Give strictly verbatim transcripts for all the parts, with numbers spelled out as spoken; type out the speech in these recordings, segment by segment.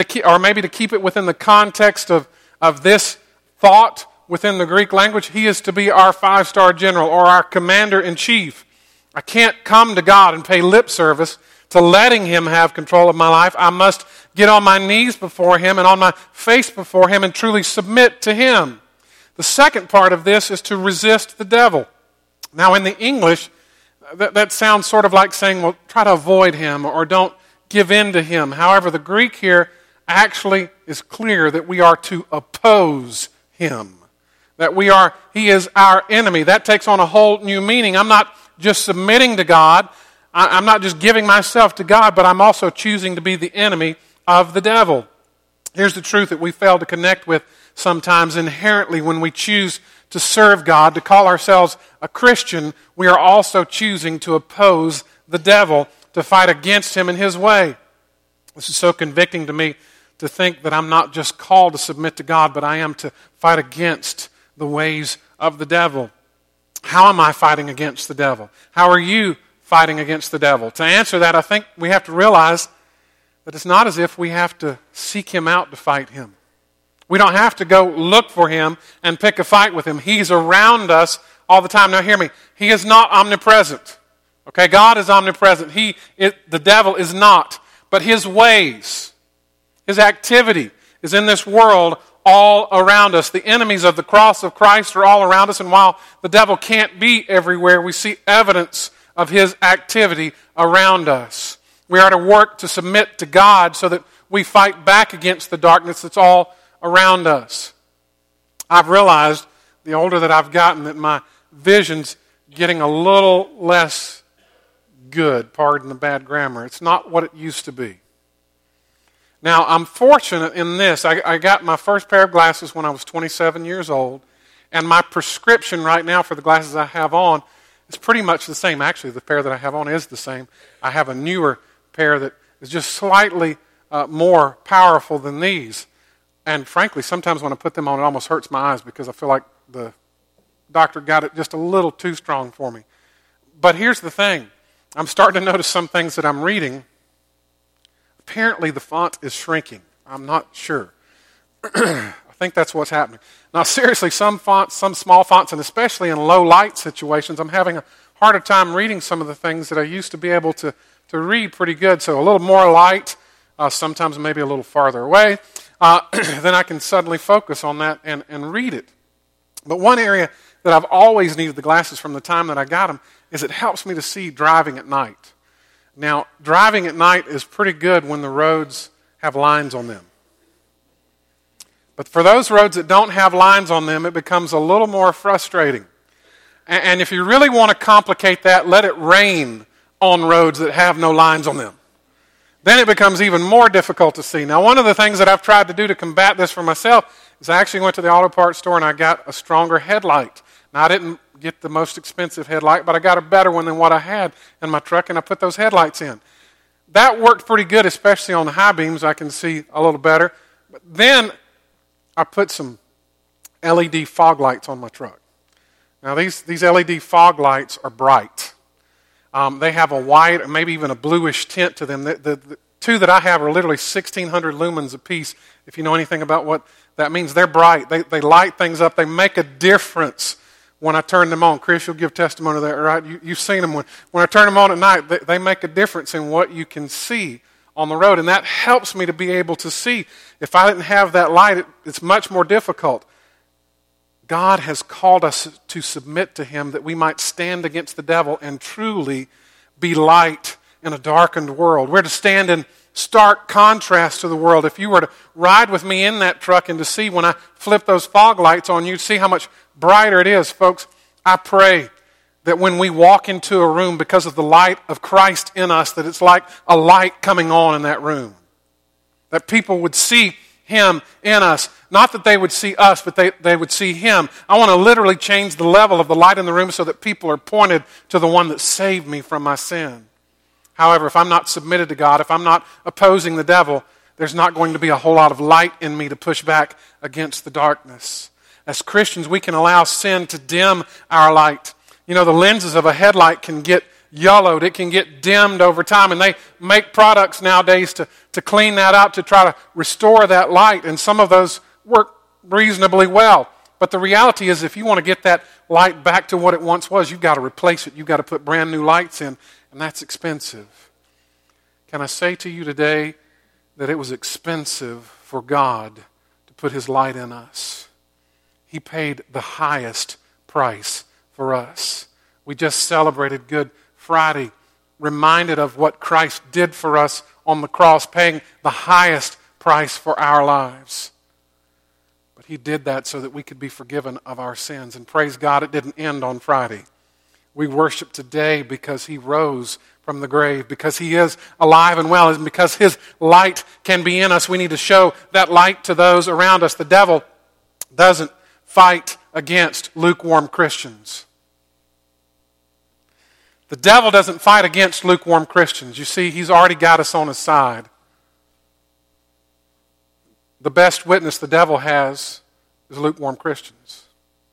or maybe to keep it within the context of, of this thought within the Greek language, he is to be our five-star general or our commander-in-chief. I can't come to God and pay lip service to letting him have control of my life. I must get on my knees before him and on my face before him and truly submit to him. The second part of this is to resist the devil. Now in the English, that, that sounds sort of like saying, well, try to avoid him or don't give in to him. However, the Greek here actually is clear that we are to oppose him. That we are, he is our enemy. That takes on a whole new meaning. I'm not just submitting to God. I'm not just giving myself to God, but I'm also choosing to be the enemy of the devil. Here's the truth that we fail to connect with sometimes inherently when we choose to serve God, to call ourselves a Christian. We are also choosing to oppose the devil, to fight against him in his way. This is so convicting to me to think that I'm not just called to submit to God, but I am to fight against the ways of the devil. How am I fighting against the devil? How are you fighting against the devil? To answer that, I think we have to realize that it's not as if we have to seek him out to fight him. We don't have to go look for him and pick a fight with him. He's around us all the time. Now hear me. He is not omnipresent. Okay, God is omnipresent. He, it, the devil is not. But his ways, his activity is in this world all around us. The enemies of the cross of Christ are all around us. And while the devil can't be everywhere, we see evidence of his activity around us. We are to work to submit to God so that we fight back against the darkness that's all around us. I've realized, the older that I've gotten, that my vision's getting a little less good, pardon the bad grammar. It's not what it used to be. Now, I'm fortunate in this. I, I got my first pair of glasses when I was twenty-seven years old, and my prescription right now for the glasses I have on is pretty much the same. Actually, the pair that I have on is the same. I have a newer pair that is just slightly uh, more powerful than these. And frankly, sometimes when I put them on, it almost hurts my eyes because I feel like the doctor got it just a little too strong for me. But here's the thing. I'm starting to notice some things that I'm reading. Apparently the font is shrinking. I'm not sure. I think that's what's happening. Now seriously, some fonts, some small fonts, and especially in low light situations, I'm having a harder time reading some of the things that I used to be able to, to read pretty good. So a little more light, uh, sometimes maybe a little farther away, uh, then I can suddenly focus on that and, and read it. But one area that I've always needed the glasses from the time that I got them is it helps me to see driving at night. Now, driving at night is pretty good when the roads have lines on them. But for those roads that don't have lines on them, it becomes a little more frustrating. And, and if you really want to complicate that, let it rain on roads that have no lines on them. Then it becomes even more difficult to see. Now, one of the things that I've tried to do to combat this for myself is I actually went to the auto parts store and I got a stronger headlight. Now, I didn't get the most expensive headlight, but I got a better one than what I had in my truck, and I put those headlights in. That worked pretty good, especially on the high beams. I can see a little better. But then I put some L E D fog lights on my truck. Now, these, these L E D fog lights are bright. Um, they have a white or maybe even a bluish tint to them. The, the, the two that I have are literally sixteen hundred lumens apiece. If you know anything about what that means, they're bright. They, they light things up. They make a difference when I turn them on. Chris, you'll give testimony to that, right? You, you've seen them. When, when I turn them on at night, they, they make a difference in what you can see on the road. And that helps me to be able to see. If I didn't have that light, it, it's much more difficult. God has called us to submit to him that we might stand against the devil and truly be light in a darkened world. We're to stand in stark contrast to the world. If you were to ride with me in that truck and to see when I flip those fog lights on, you'd see how much brighter it is. Folks, I pray that when we walk into a room because of the light of Christ in us, that it's like a light coming on in that room. That people would see him in us. Not that they would see us, but they, they would see him. I want to literally change the level of the light in the room so that people are pointed to the one that saved me from my sin. However, if I'm not submitted to God, if I'm not opposing the devil, there's not going to be a whole lot of light in me to push back against the darkness. As Christians, we can allow sin to dim our light. You know, the lenses of a headlight can get yellowed. It can get dimmed over time. And they make products nowadays to, to clean that up, to try to restore that light. And some of those work reasonably well. But the reality is, if you want to get that light back to what it once was, you've got to replace it. You've got to put brand new lights in. And that's expensive. Can I say to you today that it was expensive for God to put His light in us? He paid the highest price for us. We just celebrated Good Friday, reminded of what Christ did for us on the cross, paying the highest price for our lives. But He did that so that we could be forgiven of our sins. And praise God, it didn't end on Friday. We worship today because He rose from the grave, because He is alive and well, and because His light can be in us. We need to show that light to those around us. The devil doesn't fight against lukewarm Christians. The devil doesn't fight against lukewarm Christians. You see, he's already got us on his side. The best witness the devil has is lukewarm Christians.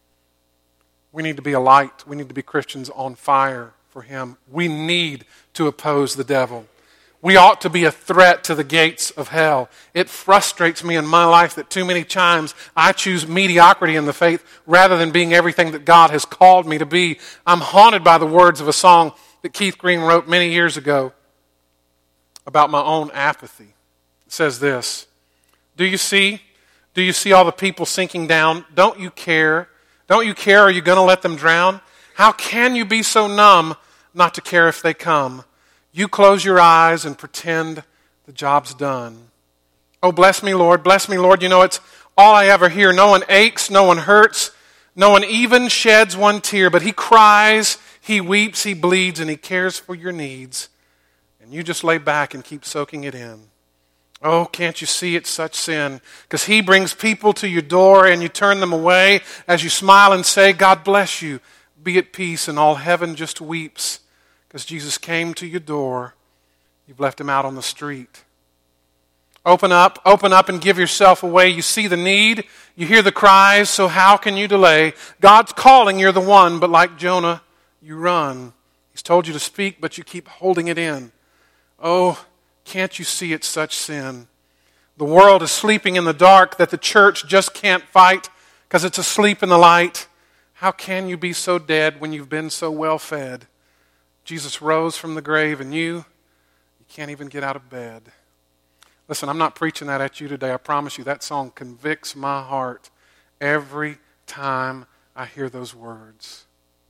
We need to be a light. We need to be Christians on fire for Him. We need to oppose the devil. We ought to be a threat to the gates of hell. It frustrates me in my life that too many times I choose mediocrity in the faith rather than being everything that God has called me to be. I'm haunted by the words of a song that Keith Green wrote many years ago about my own apathy. It says this: Do you see? Do you see all the people sinking down? Don't you care? Don't you care? Are you going to let them drown? How can you be so numb not to care if they come? You close your eyes and pretend the job's done. Oh, bless me, Lord. Bless me, Lord. You know, it's all I ever hear. No one aches. No one hurts. No one even sheds one tear. But He cries, He weeps, He bleeds, and He cares for your needs. And you just lay back and keep soaking it in. Oh, can't you see it's such sin? Because He brings people to your door and you turn them away as you smile and say, God bless you. Be at peace, and all heaven just weeps. Because Jesus came to your door, you've left Him out on the street. Open up, open up and give yourself away. You see the need, you hear the cries, so how can you delay? God's calling, you're the one, but like Jonah, you run. He's told you to speak, but you keep holding it in. Oh, can't you see it's such sin? The world is sleeping in the dark that the church just can't fight because it's asleep in the light. How can you be so dead when you've been so well fed? Jesus rose from the grave, and you, you can't even get out of bed. Listen, I'm not preaching that at you today. I promise you that song convicts my heart every time I hear those words.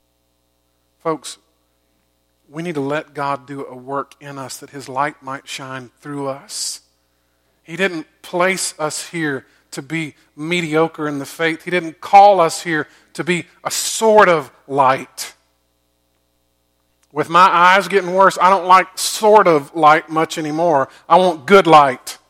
Folks, we need to let God do a work in us that His light might shine through us. He didn't place us here to be mediocre in the faith. He didn't call us here to be a sort of light. With my eyes getting worse, I don't like sort of light much anymore. I want good light.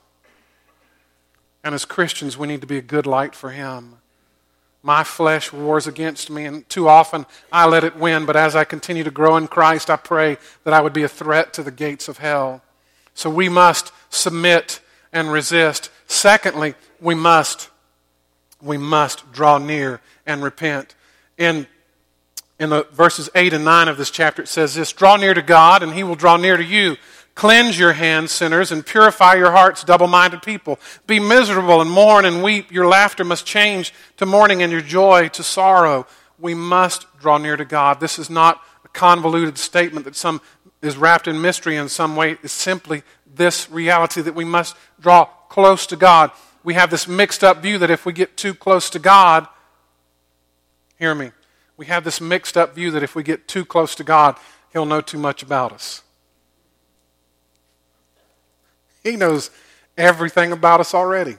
And as Christians, we need to be a good light for Him. My flesh wars against me, and too often I let it win. But as I continue to grow in Christ, I pray that I would be a threat to the gates of hell. So we must submit and resist. Secondly, we must, we must draw near and repent. In In the verses eight and nine of this chapter, it says this: Draw near to God, and He will draw near to you. Cleanse your hands, sinners, and purify your hearts, double-minded people. Be miserable and mourn and weep. Your laughter must change to mourning and your joy to sorrow. We must draw near to God. This is not a convoluted statement that some is wrapped in mystery in some way. It's simply this reality that we must draw close to God. We have this mixed up view that if we get too close to God, hear me, we have this mixed up view that if we get too close to God, He'll know too much about us. He knows everything about us already.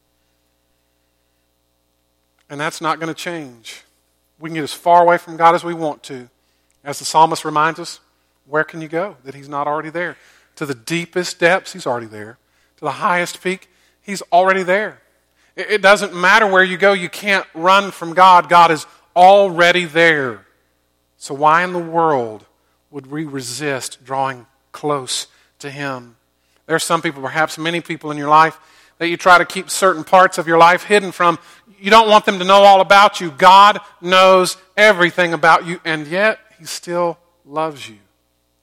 And that's not going to change. We can get as far away from God as we want to. As the psalmist reminds us, where can you go that He's not already there? To the deepest depths, He's already there. To the highest peak, He's already there. It doesn't matter where you go. You can't run from God. God is already there. So why in the world would we resist drawing close to Him? There are some people, perhaps many people in your life, that you try to keep certain parts of your life hidden from. You don't want them to know all about you. God knows everything about you, and yet He still loves you.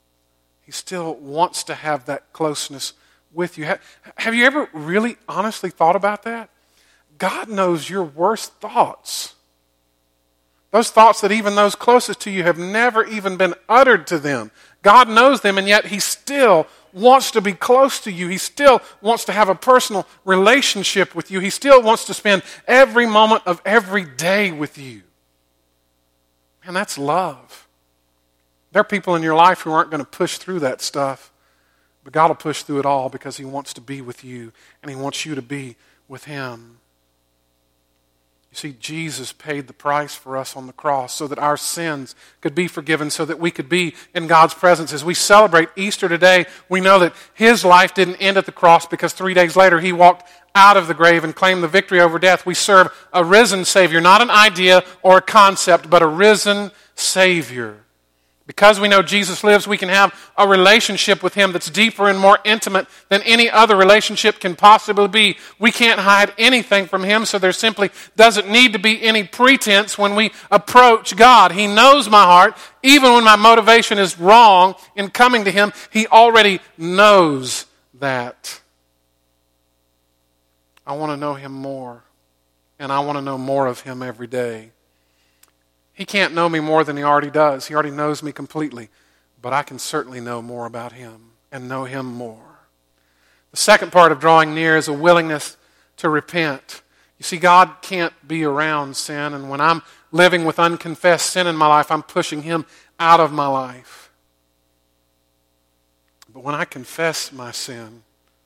He still wants to have that closeness with you. Have you ever really honestly thought about that? God knows your worst thoughts. Those thoughts that even those closest to you have never even been uttered to them. God knows them, and yet He still wants to be close to you. He still wants to have a personal relationship with you. He still wants to spend every moment of every day with you. And that's love. There are people in your life who aren't going to push through that stuff, but God will push through it all because He wants to be with you, and He wants you to be with Him. You see, Jesus paid the price for us on the cross so that our sins could be forgiven, so that we could be in God's presence. As we celebrate Easter today, we know that His life didn't end at the cross because three days later He walked out of the grave and claimed the victory over death. We serve a risen Savior, not an idea or a concept, but a risen Savior. Because we know Jesus lives, we can have a relationship with Him that's deeper and more intimate than any other relationship can possibly be. We can't hide anything from Him, so there simply doesn't need to be any pretense when we approach God. He knows my heart. Even when my motivation is wrong in coming to Him, He already knows that. I want to know Him more, and I want to know more of Him every day. He can't know me more than He already does. He already knows me completely. But I can certainly know more about Him and know Him more. The second part of drawing near is a willingness to repent. You see, God can't be around sin, and when I'm living with unconfessed sin in my life, I'm pushing Him out of my life. But when I confess my sin,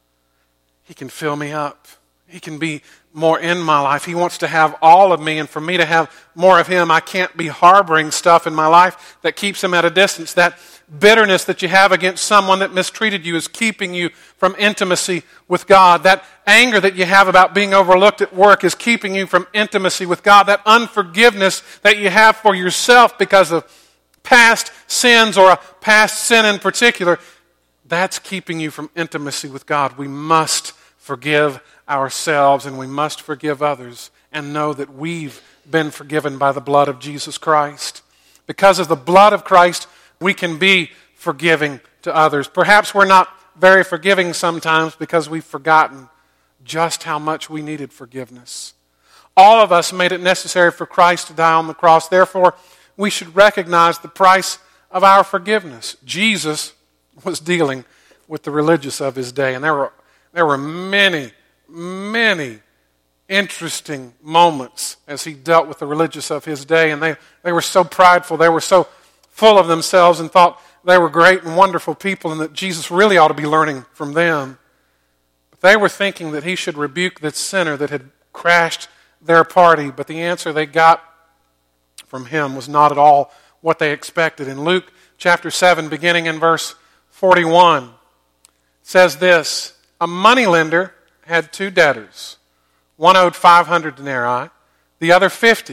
He can fill me up. He can be more in my life. He wants to have all of me, and for me to have more of Him, I can't be harboring stuff in my life that keeps Him at a distance. That bitterness that you have against someone that mistreated you is keeping you from intimacy with God. That anger that you have about being overlooked at work is keeping you from intimacy with God. That unforgiveness that you have for yourself because of past sins or a past sin in particular, that's keeping you from intimacy with God. We must forgive ourselves, and we must forgive others and know that we've been forgiven by the blood of Jesus Christ. Because of the blood of Christ, we can be forgiving to others. Perhaps we're not very forgiving sometimes because we've forgotten just how much we needed forgiveness. All of us made it necessary for Christ to die on the cross. Therefore, we should recognize the price of our forgiveness. Jesus was dealing with the religious of His day, and there were, there were many Many interesting moments as He dealt with the religious of His day, and they, they were so prideful, they were so full of themselves and thought they were great and wonderful people and that Jesus really ought to be learning from them. But they were thinking that He should rebuke this sinner that had crashed their party, but the answer they got from Him was not at all what they expected. In Luke chapter seven, beginning in verse forty-one, it says this: a moneylender had two debtors. One owed five hundred denarii, the other fifty.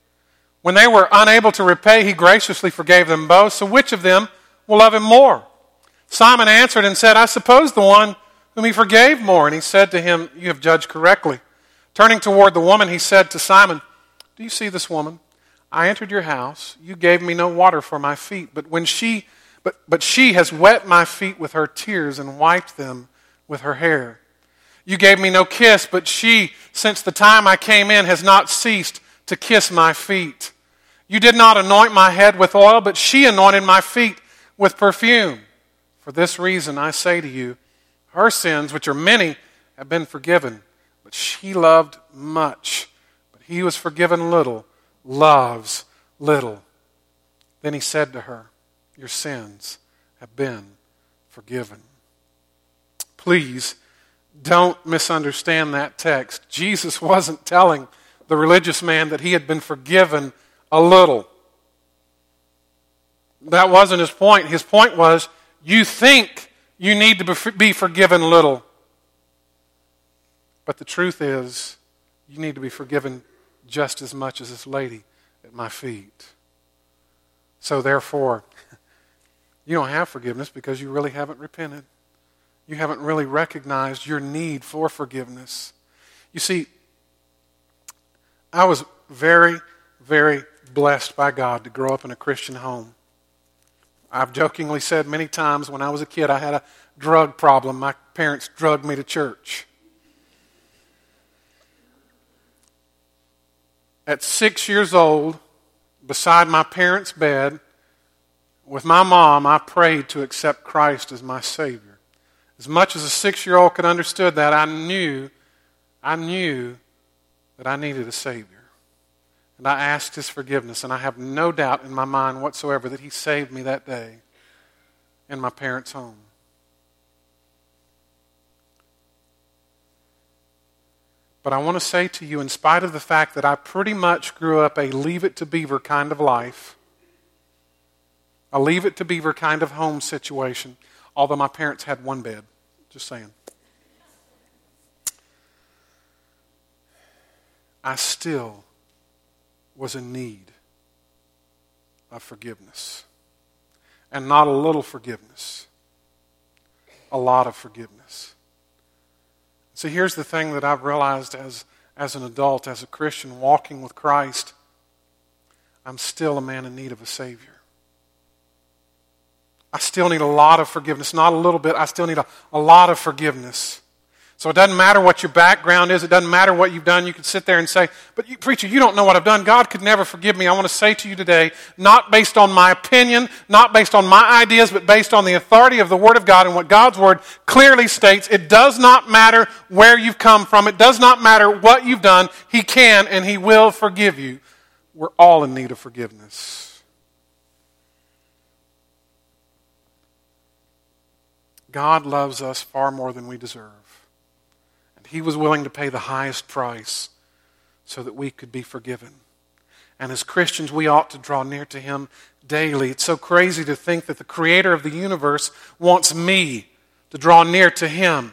When they were unable to repay, he graciously forgave them both. So which of them will love him more? Simon answered and said, I suppose the one whom he forgave more. And he said to him, you have judged correctly. Turning toward the woman, he said to Simon, do you see this woman? I entered your house. You gave me no water for my feet, but when she, but, but she has wet my feet with her tears and wiped them with her hair. You gave me no kiss, but she, since the time I came in, has not ceased to kiss my feet. You did not anoint my head with oil, but she anointed my feet with perfume. For this reason I say to you, her sins, which are many, have been forgiven, but she loved much. But he who was forgiven little loves little. Then he said to her, your sins have been forgiven. Please, don't misunderstand that text. Jesus wasn't telling the religious man that he had been forgiven a little. That wasn't his point. His point was, you think you need to be forgiven little. But the truth is, you need to be forgiven just as much as this lady at my feet. So therefore, you don't have forgiveness because you really haven't repented. You haven't really recognized your need for forgiveness. You see, I was very, very blessed by God to grow up in a Christian home. I've jokingly said many times when I was a kid I had a drug problem. My parents drugged me to church. At six years old, beside my parents' bed, with my mom, I prayed to accept Christ as my Savior. As much as a six-year-old could understand that, I knew, I knew that I needed a Savior. And I asked His forgiveness, and I have no doubt in my mind whatsoever that He saved me that day in my parents' home. But I want to say to you, in spite of the fact that I pretty much grew up a leave-it-to-Beaver kind of life, a leave-it-to-Beaver kind of home situation, although my parents had one bed, just saying. I still was in need of forgiveness. And not a little forgiveness. A lot of forgiveness. So here's the thing that I've realized as, as an adult, as a Christian walking with Christ, I'm still a man in need of a Savior. I still need a lot of forgiveness. Not a little bit, I still need a, a lot of forgiveness. So it doesn't matter what your background is. It doesn't matter what you've done. You could sit there and say, but you, preacher, you don't know what I've done. God could never forgive me. I want to say to you today, not based on my opinion, not based on my ideas, but based on the authority of the Word of God and what God's Word clearly states, it does not matter where you've come from. It does not matter what you've done. He can and He will forgive you. We're all in need of forgiveness. God loves us far more than we deserve. He was willing to pay the highest price so that we could be forgiven. And as Christians, we ought to draw near to Him daily. It's so crazy to think that the Creator of the universe wants me to draw near to Him.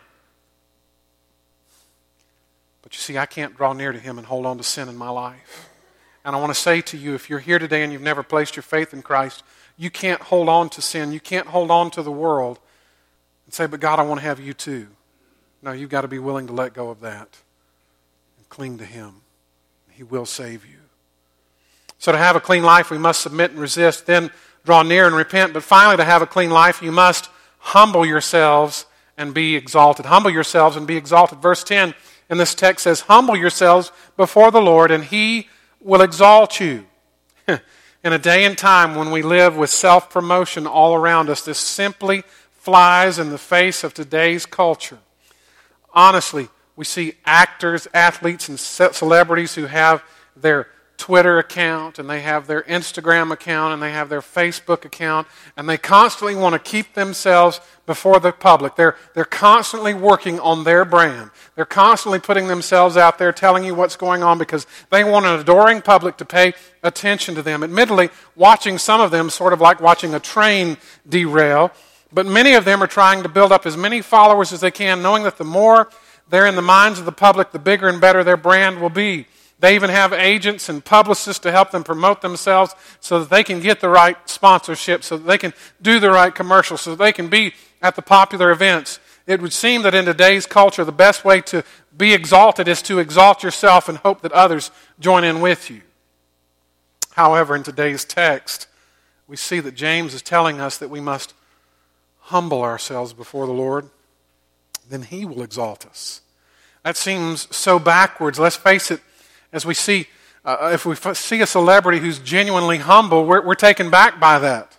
But you see, I can't draw near to Him and hold on to sin in my life. And I want to say to you, if you're here today and you've never placed your faith in Christ, you can't hold on to sin. You can't hold on to the world and say, but God, I want to have you too. No, you've got to be willing to let go of that and cling to Him. He will save you. So to have a clean life, we must submit and resist, then draw near and repent. But finally, to have a clean life, you must humble yourselves and be exalted. Humble yourselves and be exalted. Verse ten in this text says, humble yourselves before the Lord, and He will exalt you. In a day and time when we live with self-promotion all around us, this simply flies in the face of today's culture. Honestly, we see actors, athletes, and celebrities who have their Twitter account, and they have their Instagram account, and they have their Facebook account, and they constantly want to keep themselves before the public. They're, they're constantly working on their brand. They're constantly putting themselves out there, telling you what's going on, because they want an adoring public to pay attention to them. Admittedly, watching some of them sort of like watching a train derail. But many of them are trying to build up as many followers as they can, knowing that the more they're in the minds of the public, the bigger and better their brand will be. They even have agents and publicists to help them promote themselves so that they can get the right sponsorship, so that they can do the right commercials, so that they can be at the popular events. It would seem that in today's culture, the best way to be exalted is to exalt yourself and hope that others join in with you. However, in today's text, we see that James is telling us that we must humble ourselves before the Lord, then He will exalt us. That seems so backwards. Let's face it, as we see, uh, if we f- see a celebrity who's genuinely humble, we're, we're taken back by that.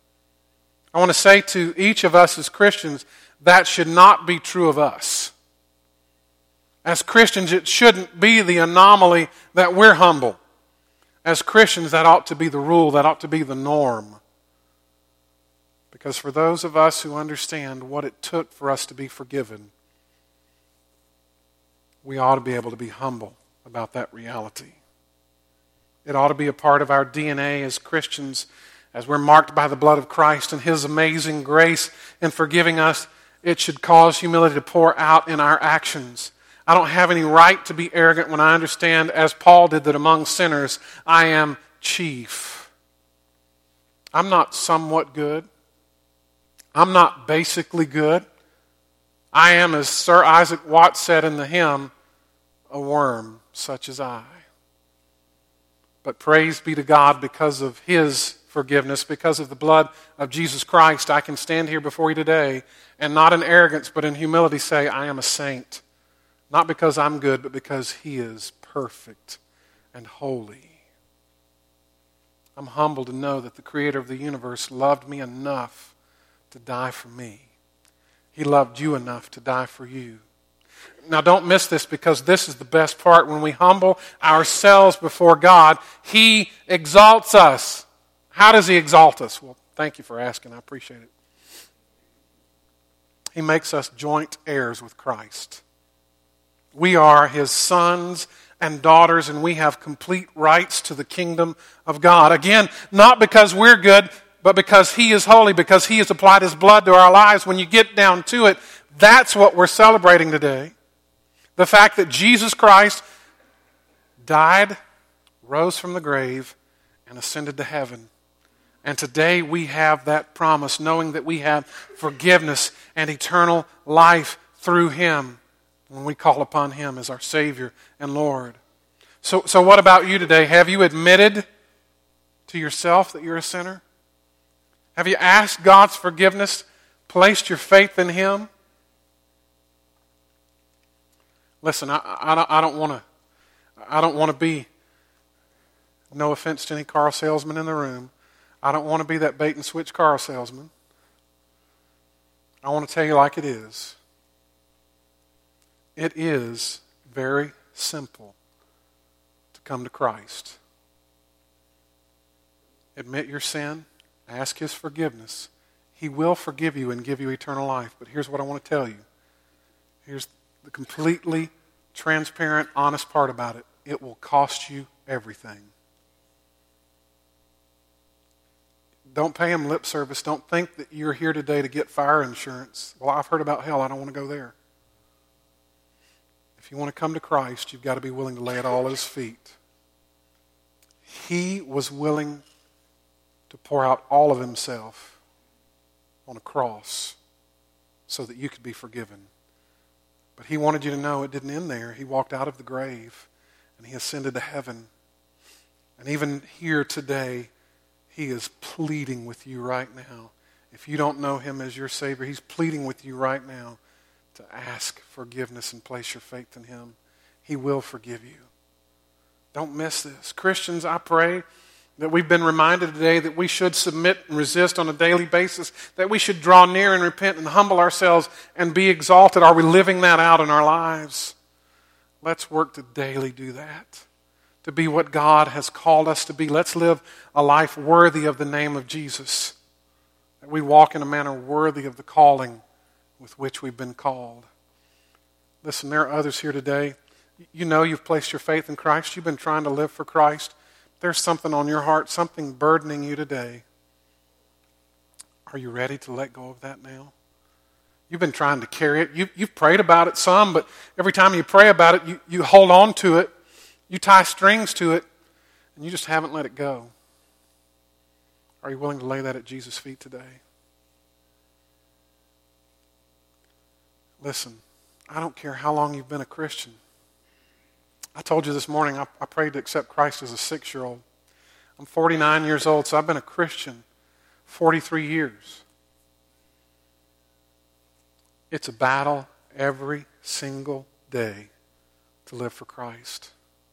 I want to say to each of us as Christians, that should not be true of us. As Christians, it shouldn't be the anomaly that we're humble. As Christians, that ought to be the rule, that ought to be the norm. Because for those of us who understand what it took for us to be forgiven, we ought to be able to be humble about that reality. It ought to be a part of our D N A as Christians, as we're marked by the blood of Christ and His amazing grace in forgiving us. It should cause humility to pour out in our actions. I don't have any right to be arrogant when I understand, as Paul did, that among sinners I am chief. I'm not somewhat good. I'm not basically good. I am, as Sir Isaac Watts said in the hymn, a worm such as I. But praise be to God because of His forgiveness. Because of the blood of Jesus Christ, I can stand here before you today and not in arrogance but in humility say, I am a saint. Not because I'm good, but because He is perfect and holy. I'm humbled to know that the Creator of the universe loved me enough to die for me. He loved you enough to die for you. Now don't miss this, because this is the best part. When we humble ourselves before God, He exalts us. How does He exalt us? Well, thank you for asking. I appreciate it. He makes us joint heirs with Christ. We are His sons and daughters, and we have complete rights to the kingdom of God. Again, not because we're good, but because He is holy, because He has applied His blood to our lives. When you get down to it, that's what we're celebrating today. The fact that Jesus Christ died, rose from the grave, and ascended to heaven. And today we have that promise, knowing that we have forgiveness and eternal life through Him when we call upon Him as our Savior and Lord. So, so what about you today? Have you admitted to yourself that you're a sinner? Have you asked God's forgiveness, placed your faith in Him? Listen, I, I don't, I don't want to. I don't want to be. No offense to any car salesman in the room. I don't want to be that bait and switch car salesman. I want to tell you like it is. It is very simple to come to Christ. Admit your sin. Ask His forgiveness. He will forgive you and give you eternal life. But here's what I want to tell you. Here's the completely transparent, honest part about it. It will cost you everything. Don't pay Him lip service. Don't think that you're here today to get fire insurance. Well, I've heard about hell. I don't want to go there. If you want to come to Christ, you've got to be willing to lay it all at His feet. He was willing to pour out all of Himself on a cross so that you could be forgiven. But He wanted you to know it didn't end there. He walked out of the grave and He ascended to heaven. And even here today, He is pleading with you right now. If you don't know Him as your Savior, He's pleading with you right now to ask forgiveness and place your faith in Him. He will forgive you. Don't miss this. Christians, I pray that we've been reminded today that we should submit and resist on a daily basis, that we should draw near and repent and humble ourselves and be exalted. Are we living that out in our lives? Let's work to daily do that, to be what God has called us to be. Let's live a life worthy of the name of Jesus, that we walk in a manner worthy of the calling with which we've been called. Listen, there are others here today. You know you've placed your faith in Christ. You've been trying to live for Christ. There's something on your heart, something burdening you today. Are you ready to let go of that now? You've been trying to carry it. You, you've prayed about it some, but every time you pray about it, you, you hold on to it. You tie strings to it, and you just haven't let it go. Are you willing to lay that at Jesus' feet today? Listen, I don't care how long you've been a Christian. I told you this morning I, I prayed to accept Christ as a six-year-old. I'm forty-nine years old, so I've been a Christian forty-three years. It's a battle every single day to live for Christ.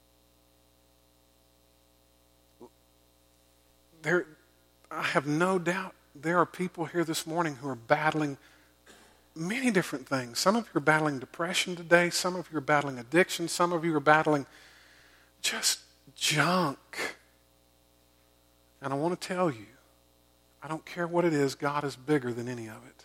There, I have no doubt there are people here this morning who are battling many different things. Some of you are battling depression today. Some of you are battling addiction. Some of you are battling just junk. And I want to tell you, I don't care what it is, God is bigger than any of it.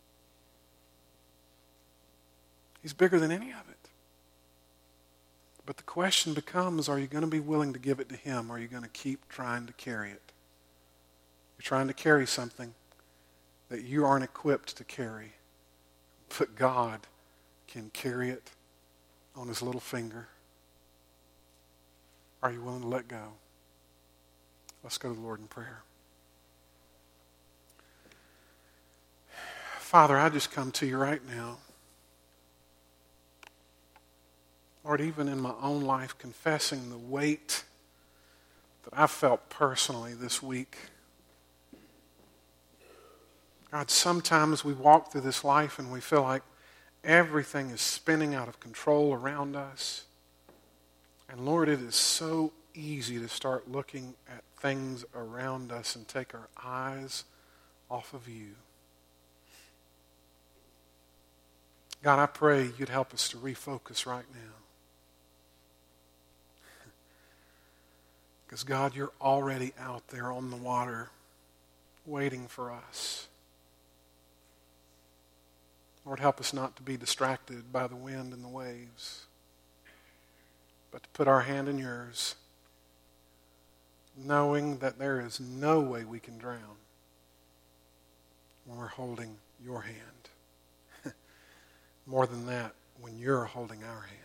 He's bigger than any of it. But the question becomes, are you going to be willing to give it to Him, or are you going to keep trying to carry it? You're trying to carry something that you aren't equipped to carry. But God can carry it on His little finger. Are you willing to let go? Let's go to the Lord in prayer. Father, I just come to you right now. Lord, even in my own life, confessing the weight that I've felt personally this week. God, sometimes we walk through this life and we feel like everything is spinning out of control around us. And Lord, it is so easy to start looking at things around us and take our eyes off of you. God, I pray you'd help us to refocus right now. Because God, you're already out there on the water waiting for us. Lord, help us not to be distracted by the wind and the waves, but to put our hand in yours, knowing that there is no way we can drown when we're holding your hand. More than that, when you're holding our hand.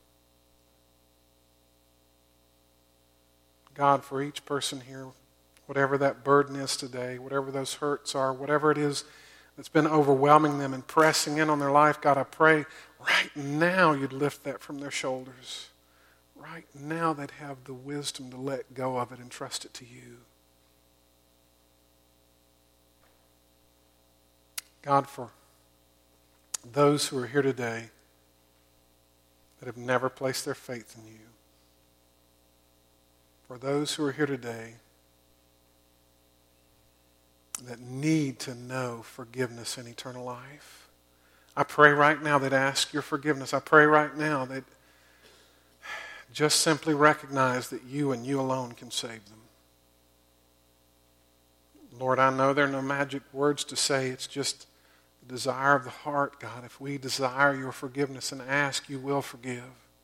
God, for each person here, whatever that burden is today, whatever those hurts are, whatever it is that's been overwhelming them and pressing in on their life, God, I pray right now you'd lift that from their shoulders. Right now they'd have the wisdom to let go of it and trust it to you. God, for those who are here today that have never placed their faith in you, for those who are here today that need to know forgiveness and eternal life, I pray right now they'd ask your forgiveness. I pray right now that just simply recognize that you and you alone can save them. Lord, I know there are no magic words to say. It's just the desire of the heart, God. If we desire your forgiveness and ask, you will forgive.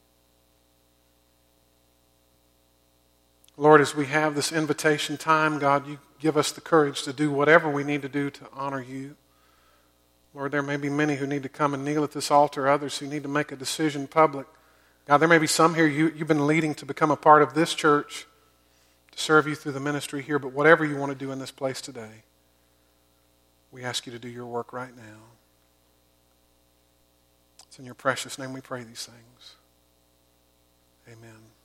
Lord, as we have this invitation time, God, you give us the courage to do whatever we need to do to honor you. Lord, there may be many who need to come and kneel at this altar, others who need to make a decision public. God, there may be some here you, you've been leading to become a part of this church, to serve you through the ministry here, but whatever you want to do in this place today, we ask you to do your work right now. It's in your precious name we pray these things. Amen.